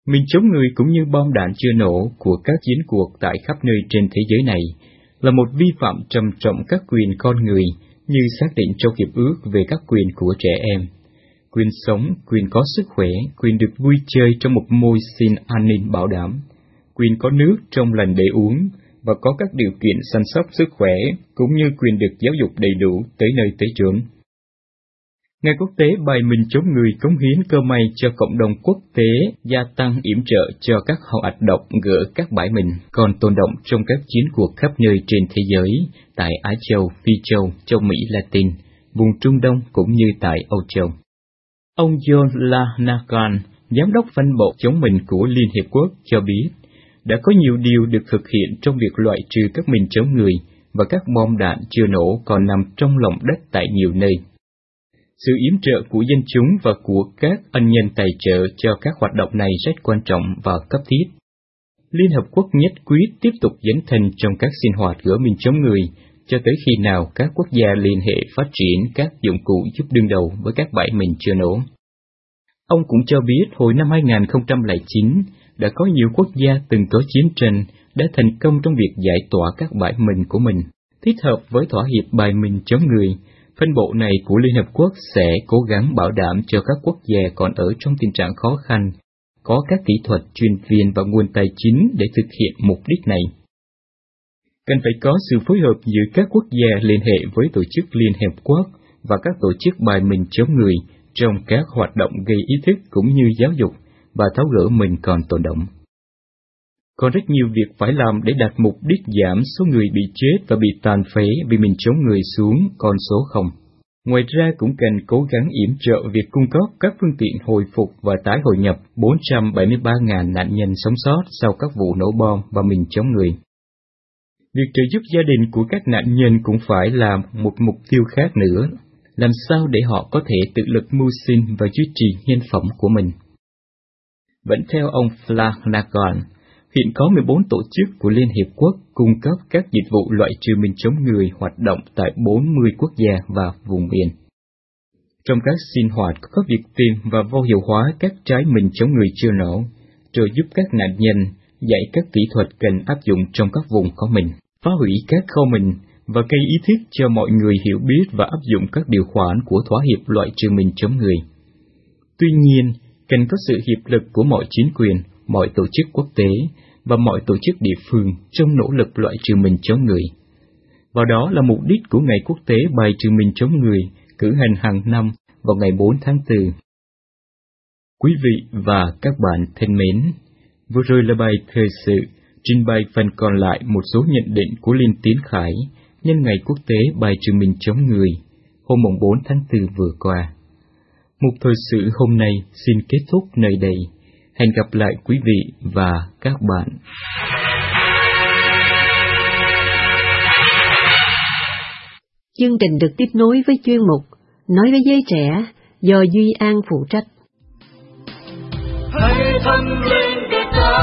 Mình chống người cũng như bom đạn chưa nổ của các chiến cuộc tại khắp nơi trên thế giới này là một vi phạm trầm trọng các quyền con người như xác định trong hiệp ước về các quyền của trẻ em. Quyền sống, quyền có sức khỏe, quyền được vui chơi trong một môi sinh an ninh bảo đảm, quyền có nước trong lành để uống và có các điều kiện săn sóc sức khỏe, cũng như quyền được giáo dục đầy đủ tới nơi tới chốn. Ngày quốc tế bài mình chống người cống hiến cơ may cho cộng đồng quốc tế, gia tăng yểm trợ cho các hoạt động gỡ các bãi mình còn tồn động trong các chiến cuộc khắp nơi trên thế giới, tại Á Châu, Phi Châu, châu Mỹ Latin, vùng Trung Đông cũng như tại Âu Châu. Ông John Lanagan, giám đốc phân bộ chống mình của Liên Hiệp Quốc cho biết, đã có nhiều điều được thực hiện trong việc loại trừ các mình chống người và các bom đạn chưa nổ còn nằm trong lòng đất tại nhiều nơi. Sự yểm trợ của dân chúng và của các ân nhân tài trợ cho các hoạt động này rất quan trọng và cấp thiết. Liên Hợp Quốc nhất quyết tiếp tục dấn thân trong các sinh hoạt gỡ mình chống người, cho tới khi nào các quốc gia liên hệ phát triển các dụng cụ giúp đương đầu với các bãi mình chưa nổ. Ông cũng cho biết hồi năm hai nghìn không trăm lẻ chín, đã có nhiều quốc gia từng có chiến tranh đã thành công trong việc giải tỏa các bãi mình của mình. Thích hợp với thỏa hiệp bài mình chống người, phân bộ này của Liên Hợp Quốc sẽ cố gắng bảo đảm cho các quốc gia còn ở trong tình trạng khó khăn, có các kỹ thuật, chuyên viên và nguồn tài chính để thực hiện mục đích này. Cần phải có sự phối hợp giữa các quốc gia liên hệ với Tổ chức Liên Hiệp Quốc và các tổ chức bài mình chống người trong các hoạt động gây ý thức cũng như giáo dục và tháo gỡ mình còn tồn động. Còn rất nhiều việc phải làm để đạt mục đích giảm số người bị chết và bị tàn phế vì mình chống người xuống con số không. Ngoài ra cũng cần cố gắng yểm trợ việc cung cấp các phương tiện hồi phục và tái hội nhập bốn trăm bảy mươi ba nghìn nạn nhân sống sót sau các vụ nổ bom và mình chống người. Việc trợ giúp gia đình của các nạn nhân cũng phải là một mục tiêu khác nữa, làm sao để họ có thể tự lực mưu sinh và duy trì nhân phẩm của mình. Vẫn theo ông Flanagan, hiện có mười bốn tổ chức của Liên Hiệp Quốc cung cấp các dịch vụ loại trừ mình chống người hoạt động tại bốn mươi quốc gia và vùng miền. Trong các sinh hoạt có việc tìm và vô hiệu hóa các trái mình chống người chưa nổ, trợ giúp các nạn nhân, dạy các kỹ thuật cần áp dụng trong các vùng có mình, phá hủy các kho mình và gây ý thức cho mọi người hiểu biết và áp dụng các điều khoản của thỏa hiệp loại trừ mình chống người. Tuy nhiên, cần có sự hiệp lực của mọi chính quyền, mọi tổ chức quốc tế và mọi tổ chức địa phương trong nỗ lực loại trừ mình chống người. Và đó là mục đích của Ngày Quốc tế bài trừ mình chống người, cử hành hàng năm vào ngày bốn tháng tư. Quý vị và các bạn thân mến, vừa rồi là bài thời sự, trình bày phần còn lại một số nhận định của Linh Tiến Khải nhân Ngày Quốc tế bài trừ mình chống người, hôm bốn tháng tư vừa qua. Mục thời sự hôm nay xin kết thúc nơi đây. Hẹn gặp lại quý vị và các bạn. Chương trình được tiếp nối với chuyên mục Nói với giới trẻ do Duy An phụ trách. Hãy thăm lên Việt ta,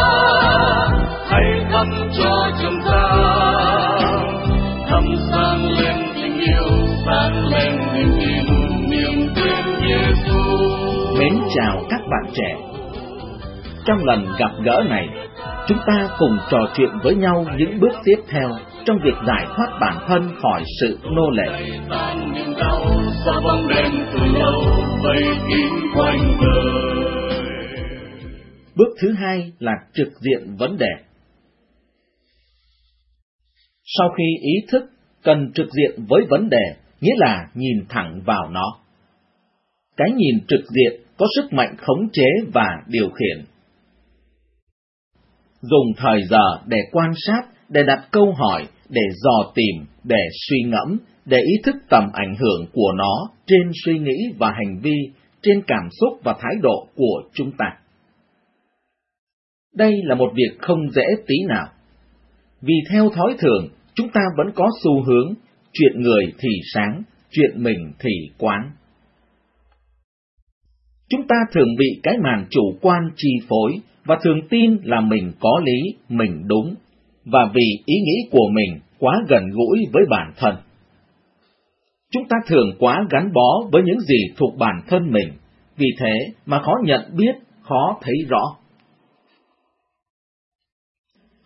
hãy thăm cho chúng ta, thăm sáng lên tình yêu, sáng lên niềm tin, niềm tin Giêsu. Mến chào các bạn trẻ. Trong lần gặp gỡ này, chúng ta cùng trò chuyện với nhau những bước tiếp theo trong việc giải thoát bản thân khỏi sự nô lệ. Bước thứ hai là trực diện vấn đề. Sau khi ý thức cần trực diện với vấn đề, nghĩa là nhìn thẳng vào nó. Cái nhìn trực diện có sức mạnh khống chế và điều khiển. Dùng thời giờ để quan sát, để đặt câu hỏi, để dò tìm, để suy ngẫm, để ý thức tầm ảnh hưởng của nó trên suy nghĩ và hành vi, trên cảm xúc và thái độ của chúng ta. Đây là một việc không dễ tí nào. Vì theo thói thường, chúng ta vẫn có xu hướng, chuyện người thì sáng, chuyện mình thì quán. Chúng ta thường bị cái màn chủ quan chi phối và thường tin là mình có lý, mình đúng, và vì ý nghĩ của mình quá gần gũi với bản thân. Chúng ta thường quá gắn bó với những gì thuộc bản thân mình, vì thế mà khó nhận biết, khó thấy rõ.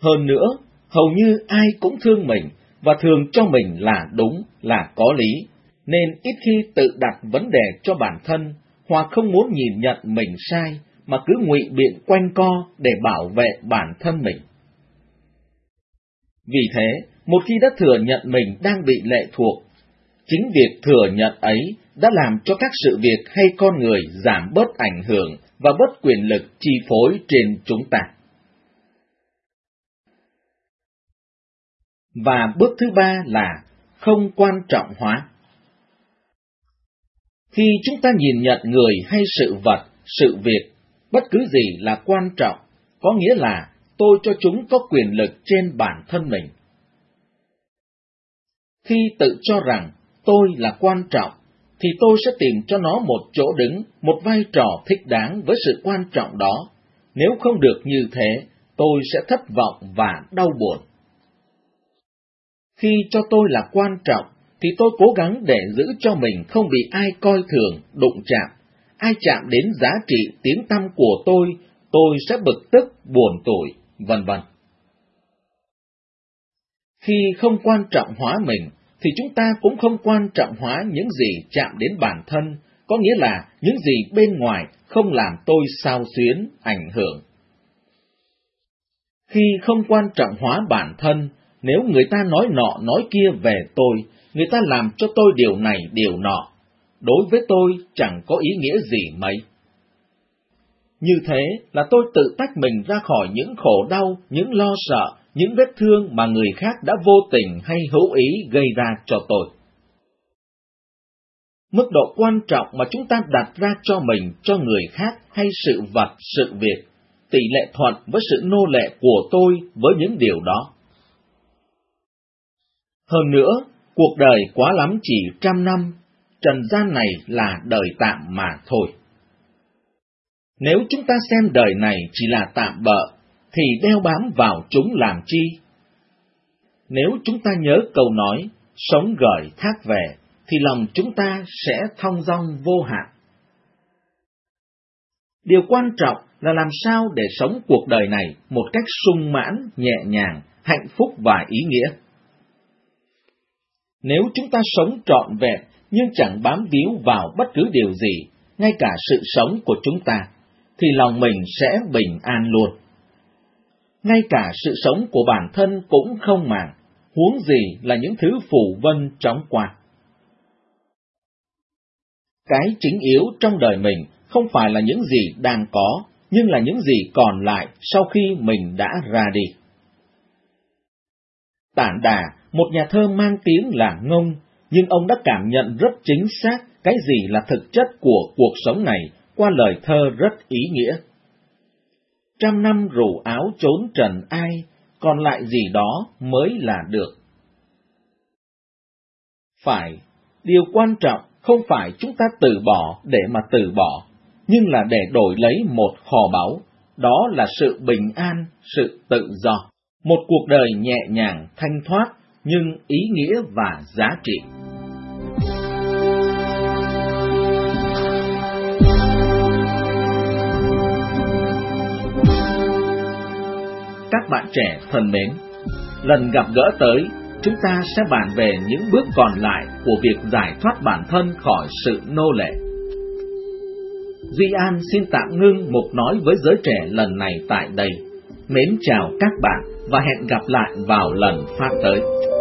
Hơn nữa, hầu như ai cũng thương mình và thường cho mình là đúng, là có lý, nên ít khi tự đặt vấn đề cho bản thân, hoặc không muốn nhìn nhận mình sai, mà cứ ngụy biện quanh co để bảo vệ bản thân mình. Vì thế, một khi đã thừa nhận mình đang bị lệ thuộc, chính việc thừa nhận ấy đã làm cho các sự việc hay con người giảm bớt ảnh hưởng và bớt quyền lực chi phối trên chúng ta. Và bước thứ ba là không quan trọng hóa. Khi chúng ta nhìn nhận người hay sự vật, sự việc, bất cứ gì là quan trọng, có nghĩa là tôi cho chúng có quyền lực trên bản thân mình. Khi tự cho rằng tôi là quan trọng, thì tôi sẽ tìm cho nó một chỗ đứng, một vai trò thích đáng với sự quan trọng đó. Nếu không được như thế, tôi sẽ thất vọng và đau buồn. Khi cho tôi là quan trọng, thì tôi cố gắng để giữ cho mình không bị ai coi thường, đụng chạm. Ai chạm đến giá trị tiếng tăm của tôi, tôi sẽ bực tức, buồn tủi, vân vân. Khi không quan trọng hóa mình, thì chúng ta cũng không quan trọng hóa những gì chạm đến bản thân, có nghĩa là những gì bên ngoài không làm tôi xao xuyến, ảnh hưởng. Khi không quan trọng hóa bản thân, nếu người ta nói nọ nói kia về tôi, người ta làm cho tôi điều này điều nọ, đối với tôi chẳng có ý nghĩa gì mấy. Như thế là tôi tự tách mình ra khỏi những khổ đau, những lo sợ, những vết thương mà người khác đã vô tình hay hữu ý gây ra cho tôi. Mức độ quan trọng mà chúng ta đặt ra cho mình, cho người khác hay sự vật, sự việc, tỷ lệ thuận với sự nô lệ của tôi với những điều đó. Hơn nữa, cuộc đời quá lắm chỉ trăm năm, trần gian này là đời tạm mà thôi. Nếu chúng ta xem đời này chỉ là tạm bợ, thì đeo bám vào chúng làm chi? Nếu chúng ta nhớ câu nói, sống gởi thác về, thì lòng chúng ta sẽ thong dong vô hạn. Điều quan trọng là làm sao để sống cuộc đời này một cách sung mãn, nhẹ nhàng, hạnh phúc và ý nghĩa. Nếu chúng ta sống trọn vẹn nhưng chẳng bám víu vào bất cứ điều gì, ngay cả sự sống của chúng ta, thì lòng mình sẽ bình an luôn. Ngay cả sự sống của bản thân cũng không màng, huống gì là những thứ phù vân chóng qua. Cái chính yếu trong đời mình không phải là những gì đang có, nhưng là những gì còn lại sau khi mình đã ra đi. Tản Đà, một nhà thơ mang tiếng là ngông, nhưng ông đã cảm nhận rất chính xác cái gì là thực chất của cuộc sống này qua lời thơ rất ý nghĩa. Trăm năm rủ áo trốn trần ai, còn lại gì đó mới là được. Phải, điều quan trọng không phải chúng ta từ bỏ để mà từ bỏ, nhưng là để đổi lấy một kho báu, đó là sự bình an, sự tự do, một cuộc đời nhẹ nhàng, thanh thoát, nhưng ý nghĩa và giá trị. Các bạn trẻ thân mến, lần gặp gỡ tới, chúng ta sẽ bàn về những bước còn lại của việc giải thoát bản thân khỏi sự nô lệ. Duy An xin tạm ngưng mục nói với giới trẻ lần này tại đây. Mến chào các bạn và hẹn gặp lại vào lần phát tới.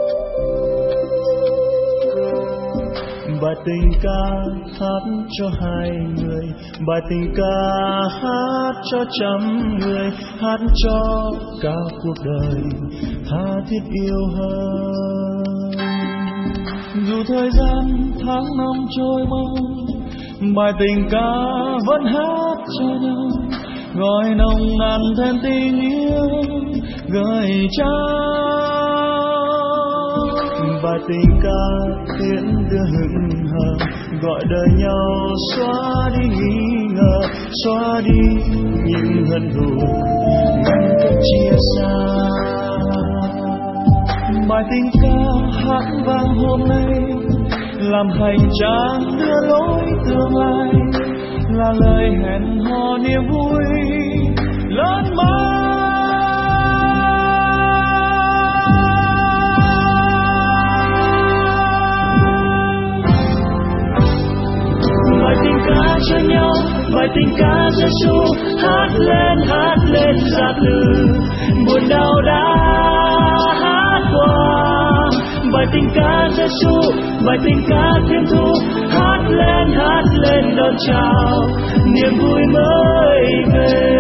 Bài tình ca hát cho hai người, bài tình ca hát cho trăm người, hát cho cả cuộc đời tha thiết yêu hơn. Dù thời gian tháng năm trôi mau, bài tình ca vẫn hát cho nhau, gọi nồng nàn thêm tình yêu gửi trao. Bài tình ca tiễn đưa hững hờ, gọi đời nhau xóa đi nghi ngờ, xóa đi những hận thù ngăn cách chia xa. Bài tình ca hát vang hôm nay làm hành trang đưa lối tương lai, là lời hẹn hò niềm vui lớn mãi. cho nhau bài tình ca Giêsu, hát lên hát lên ra từ buồn đau đã hát qua. Bài tình ca Giêsu, bài tình ca Thiên Thu, hát lên hát lên đón chào niềm vui mới về.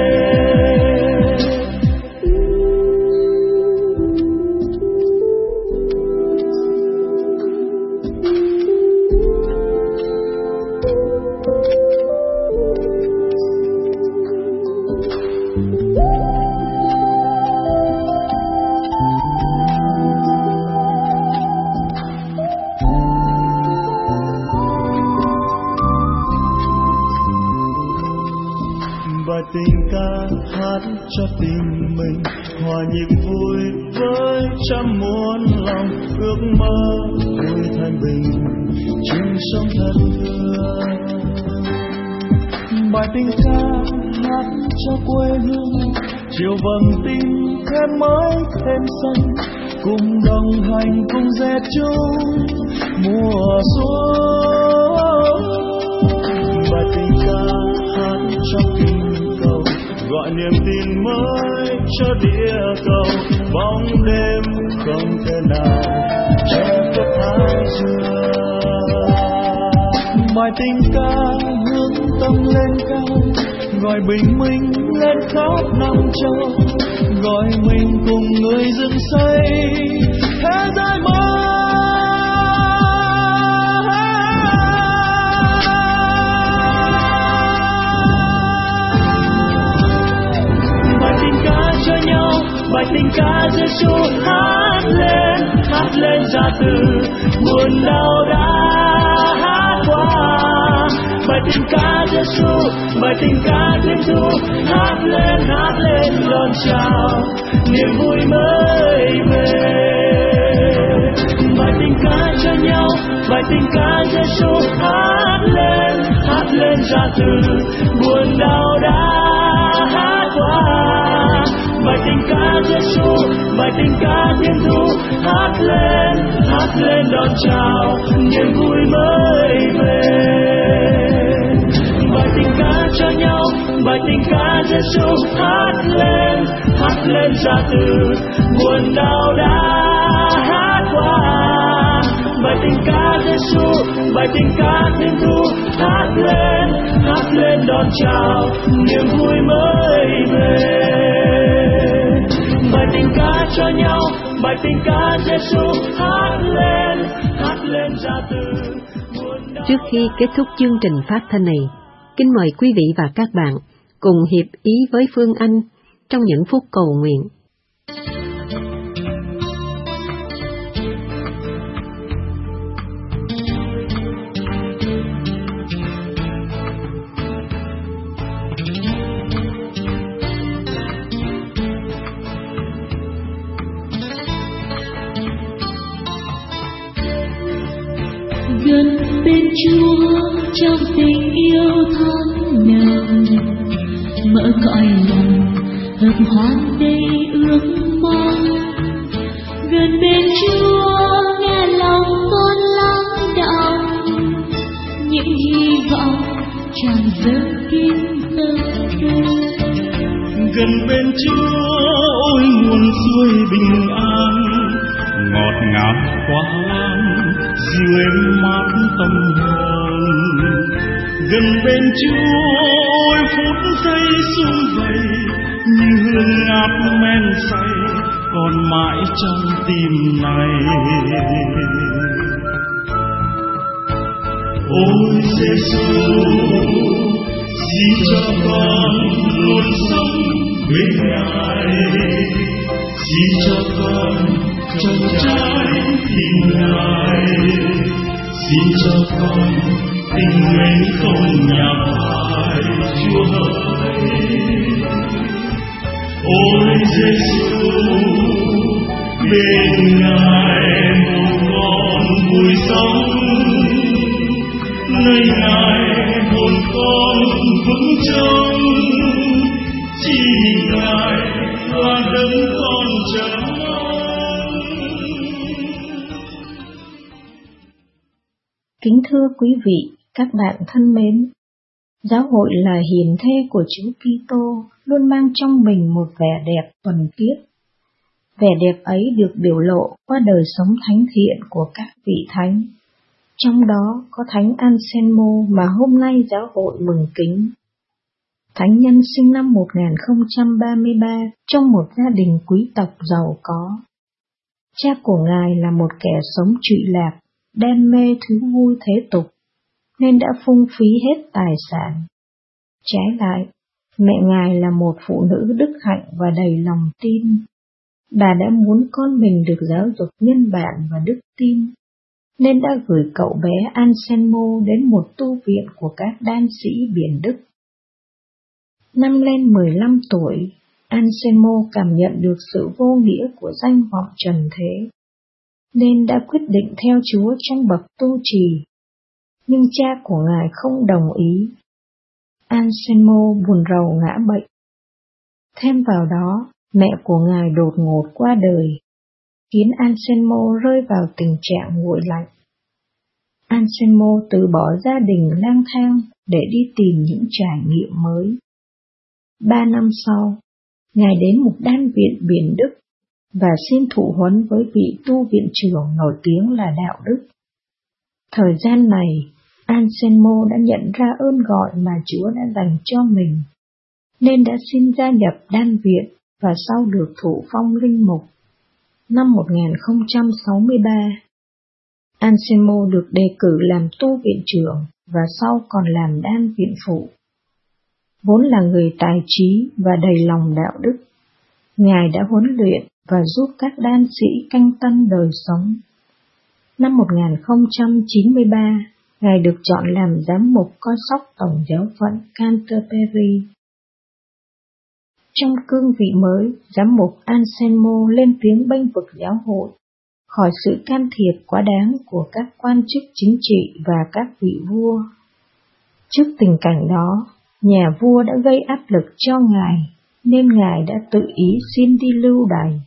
Tình ca hát cho tình mình hòa nhịp vui với trăm muôn lòng ước mơ vui thanh bình chung sống thật thương. Bài tình ca hát cho quê hương chiều vầng tinh thêm mới thêm xanh, cùng đồng hành cùng dệt chung mùa xuân. Bài tình ca hát cho tình gọi niềm tin mới cho địa cầu, bóng đêm không thể nào che khuất thái dương. Bài tình ca hướng tâm lên cao, gọi bình minh lên khắp năm châu, gọi mình cùng người dựng xây thế giới mới. Bài tình ca Giêsu, hát lên hát lên ra từ buồn đau đã hát qua. Bài tình ca Giêsu, bài tình ca Thiên Thu, hát lên hát lên đón chào niềm vui mới về. Bài tình ca cho nhau, bài tình ca Giêsu, hát lên hát lên ra từ buồn đau đã hát qua. Bài tình ca Giêsu, bài tình ca Thiên Thu, hát lên hát lên đón chào niềm vui mới về. Bài tình ca cho nhau, bài tình ca Giêsu, hát lên hát lên ra từ buồn đau đã hát qua. Bài tình ca Giêsu, bài tình ca Thiên Thu, hát lên hát lên đón chào niềm vui mới về. Bài tình ca cho nhau, bài tình ca Giêsu, hát lên hát lên ra từ. Trước khi kết thúc chương trình phát thanh này, kính mời quý vị và các bạn cùng hiệp ý với Phương Anh trong những phút cầu nguyện. Gần bên Chúa trong tình yêu thắm nồng, mở cõi lòng hợp hoan đầy ước mong. Gần bên Chúa nghe lòng con lắng đọng, những hy vọng tràn dâng kín tâm tôi. Gần bên Chúa ôi nguồn suối bình an, ngọt ngào quá lan dịu êm mát tâm hồn. Gần bên Chúa ôi phút giây sum vầy, như hương ngát men say còn mãi trong tim này. Ôi Giêsu, xin cho con luôn sống với Ngài, xin cho con trong trái tim Ngài, xin cho con tình mến không nhạt phai Chúa hỡi. Ôi Giêsu, bên Ngài một con vui sống, nơi Ngài hồn con vững trông, chỉ Ngài là đấng con chờ mong. Kính thưa quý vị, các bạn thân mến, Giáo hội là hiền thê của Chúa Kitô, luôn mang trong mình một vẻ đẹp thuần khiết. Vẻ đẹp ấy được biểu lộ qua đời sống thánh thiện của các vị thánh. Trong đó có Thánh Anselmo mà hôm nay giáo hội mừng kính. Thánh nhân sinh năm một nghìn không trăm ba mươi ba trong một gia đình quý tộc giàu có. Cha của Ngài là một kẻ sống trụy lạc, đam mê thú vui thế tục, nên đã phung phí hết tài sản. Trái lại, mẹ Ngài là một phụ nữ đức hạnh và đầy lòng tin. Bà đã muốn con mình được giáo dục nhân bản và đức tin, nên đã gửi cậu bé Anselmo đến một tu viện của các đan sĩ biển Đức. Năm lên mười lăm tuổi, Anselmo cảm nhận được sự vô nghĩa của danh vọng trần thế, nên đã quyết định theo Chúa trong bậc tu trì, nhưng cha của Ngài không đồng ý. Anselmo buồn rầu ngã bệnh. Thêm vào đó, mẹ của Ngài đột ngột qua đời, khiến Anselmo rơi vào tình trạng nguội lạnh. Anselmo từ bỏ gia đình lang thang để đi tìm những trải nghiệm mới. Ba năm sau, Ngài đến một đan viện biển Đức và xin thụ huấn với vị tu viện trưởng nổi tiếng là Đạo Đức. Thời gian này, Anselmo đã nhận ra ơn gọi mà Chúa đã dành cho mình, nên đã xin gia nhập đan viện và sau được thụ phong linh mục. Năm một nghìn không trăm sáu mươi ba, Anselmo được đề cử làm tu viện trưởng và sau còn làm đan viện phụ. Vốn là người tài trí và đầy lòng đạo đức, Ngài đã huấn luyện và giúp các đan sĩ canh tân đời sống. Năm một nghìn không trăm chín mươi ba, Ngài được chọn làm giám mục coi sóc tổng giáo phận Canterbury. Trong cương vị mới, giám mục Anselmo lên tiếng bênh vực giáo hội khỏi sự can thiệp quá đáng của các quan chức chính trị và các vị vua. Trước tình cảnh đó, nhà vua đã gây áp lực cho Ngài, nên Ngài đã tự ý xin đi lưu đày.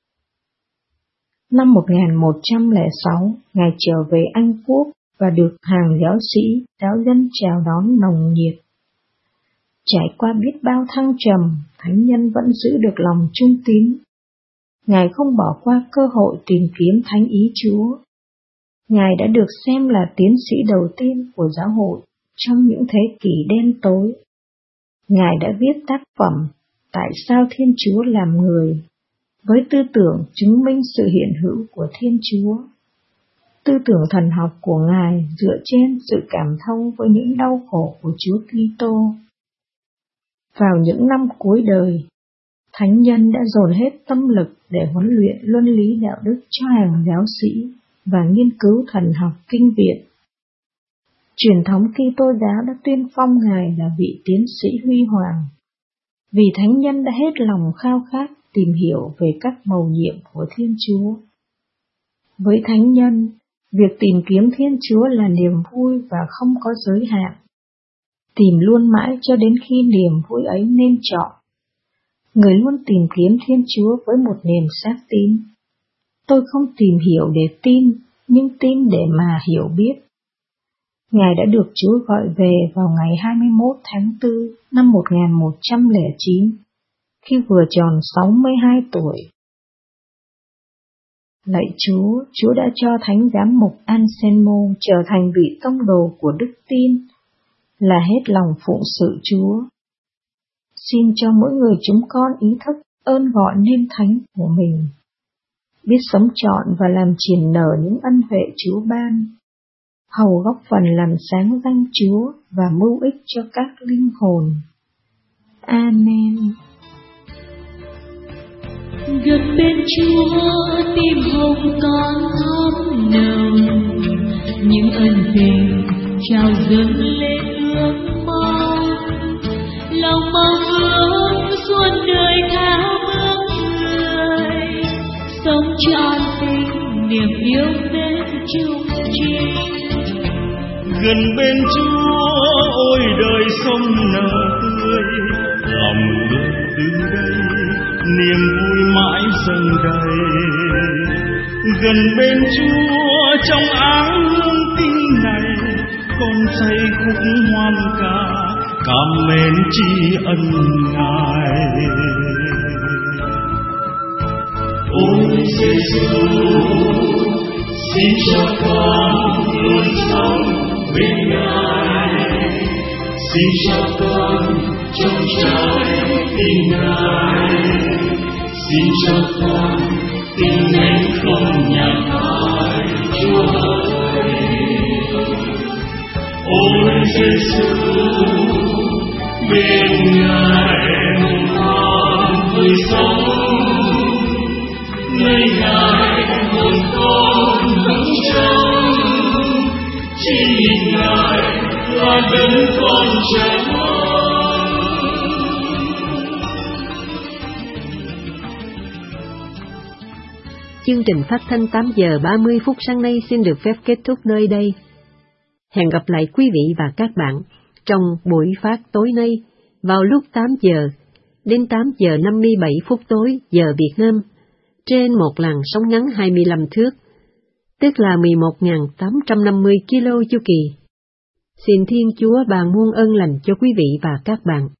Năm một nghìn một trăm lẻ sáu, Ngài trở về Anh Quốc và được hàng giáo sĩ, giáo dân chào đón nồng nhiệt. Trải qua biết bao thăng trầm, thánh nhân vẫn giữ được lòng trung tín. Ngài không bỏ qua cơ hội tìm kiếm thánh ý Chúa. Ngài đã được xem là tiến sĩ đầu tiên của giáo hội trong những thế kỷ đen tối. Ngài đã viết tác phẩm Tại sao Thiên Chúa làm người, với tư tưởng chứng minh sự hiện hữu của Thiên Chúa. Tư tưởng thần học của Ngài dựa trên sự cảm thông với những đau khổ của Chúa Kitô. Vào những năm cuối đời, thánh nhân đã dồn hết tâm lực để huấn luyện luân lý đạo đức cho hàng giáo sĩ và nghiên cứu thần học kinh viện. Truyền thống Kitô giáo đã tuyên phong Ngài là vị tiến sĩ huy hoàng, vì thánh nhân đã hết lòng khao khát tìm hiểu về các mầu nhiệm của Thiên Chúa. Với thánh nhân, việc tìm kiếm Thiên Chúa là niềm vui và không có giới hạn. Tìm luôn mãi cho đến khi niềm vui ấy nên chọn. Người luôn tìm kiếm Thiên Chúa với một niềm xác tín. Tôi không tìm hiểu để tin, nhưng tin để mà hiểu biết. Ngài đã được Chúa gọi về vào ngày hai mươi mốt tháng tư năm một nghìn một trăm lẻ chín, khi vừa tròn sáu mươi hai tuổi. Lạy Chúa, Chúa đã cho Thánh Giám mục Anselmo trở thành vị tông đồ của đức tin, là hết lòng phụng sự Chúa. Xin cho mỗi người chúng con ý thức ơn gọi nên thánh của mình, biết sống trọn và làm triển nở những ân huệ Chúa ban, hầu góp phần làm sáng danh Chúa và mưu ích cho các linh hồn. Amen. Gần bên Chúa tim hồng con thắm nồng, những ân tình trào dâng lên ước mong, lòng mong ước suốt đời thao ước người, sống trọn tình niềm yêu mến chung chi. Gần bên Chúa ôi đời sống nở tươi, lòng ước từ đây niềm vui mãi dâng đầy. Gần bên Chúa trong áng hương tinh này, con say khúc hoan ca cảm mến tri ân Ngài. Ôi Giêsu, xin cho con luôn sống bên Ngài, xin cho con trong trái tim Ngài, xin cho con tình mến không nhạt phai Chúa ơi. Ôi Giêsu, bên Ngài con vui sống, nơi Ngài hồn con vững trong, chỉ Ngài là đấng con chờ mong. Chương trình phát thanh tám giờ ba mươi phút sáng nay xin được phép kết thúc nơi đây. Hẹn gặp lại quý vị và các bạn trong buổi phát tối nay vào lúc tám giờ đến tám giờ năm mươi bảy phút tối giờ Việt Nam trên một làn sóng ngắn hai mươi lăm thước, tức là mười một nghìn tám trăm năm mươi ki lô chu kỳ. Xin Thiên Chúa ban muôn ân lành cho quý vị và các bạn.